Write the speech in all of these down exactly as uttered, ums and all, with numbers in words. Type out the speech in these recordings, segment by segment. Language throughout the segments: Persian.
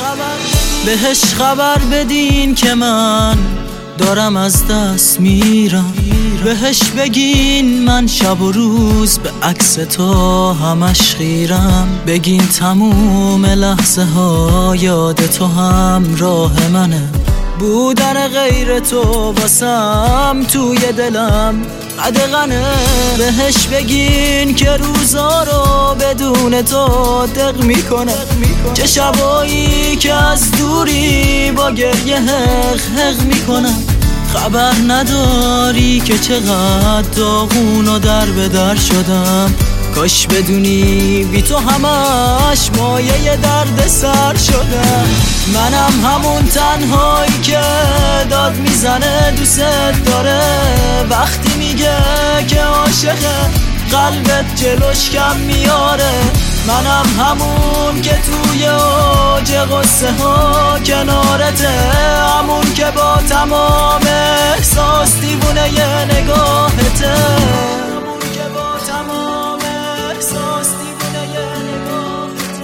بهش خبر بدین که من دارم از دست میرم. بهش بگین من شب و روز به عکس تو همش خیرم. بگین تموم لحظه ها یاد تو همراه منه. بودن غیر تو واسم توی دلم قدغنه. بهش بگین که روزا رو بدون تو دق میکنه. چه شبایی که از دوری با گریه حق حق میکنم. خبر نداری که چقدر داغون و در به در شدم. کاش بدونی بی تو همش مایه درد سر شدم. منم همون تنهایی که داد میزنه دوست داره. وقتی میگه که عاشقه قلبت جلوش کم میاره. منم همون که توی اوج قصه ها کنارته. همون که با تمام احساس دیوونه ی نگاهته. همون که با تمام احساس دیوونه ی نگاهته.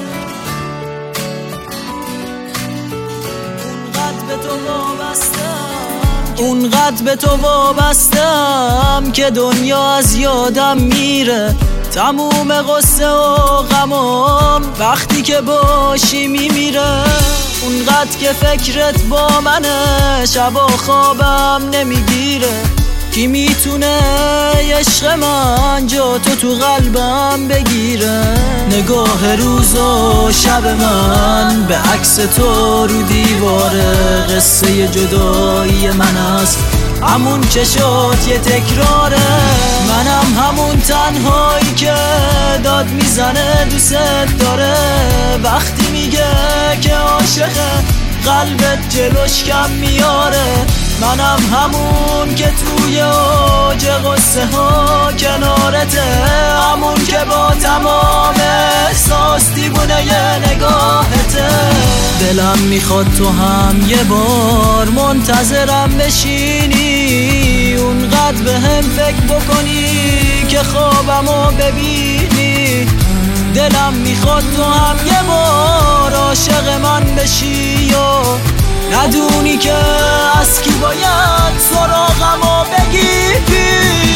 اونقدر به تو وابستم اونقدر به تو وابستم که دنیا از یادم میره. تموم قصه و غمام وقتی که باشی میمیره. اونقدر که فکرت با منه شبا خوابم نمیگیره. کی میتونه عشق من جا تو تو قلبم بگیره. نگاه روز و شب من به عکس تو رو دیواره. قصه جدایی من است همون که شد یه تکراره. منم همون تنهایی که داد میزنه دوست داره. وقتی میگه که عاشقه قلبت جلوش کم میاره. منم همون که توی اوج قصه ها کنارته. همون که با تمام احساس دیوونه ی نگاهته. دلم میخواد تو هم یه بار منتظرم بشینی. اونقدر به هم فکر بکنی که خوابمو ببینی. دلم میخواد تو هم یه بار عاشق من بشی و ندونی که از کی باید سراغمو بگیری.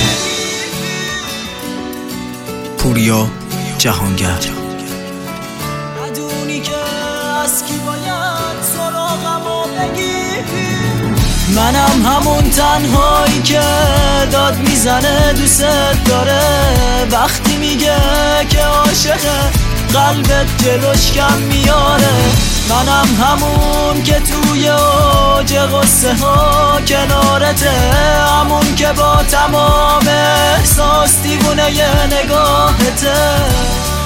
پوریا جهانگر. ندونی که از کی باید سراغمو بگیری. منم همون تنهایی که داد میزنه دوست داره. وقتی میگه که عاشقه قلبت جلوش کم میاره. منم همون که توی اوج قصه ها کنارته. همون که با تمام احساس دیوونه ی نگاهته.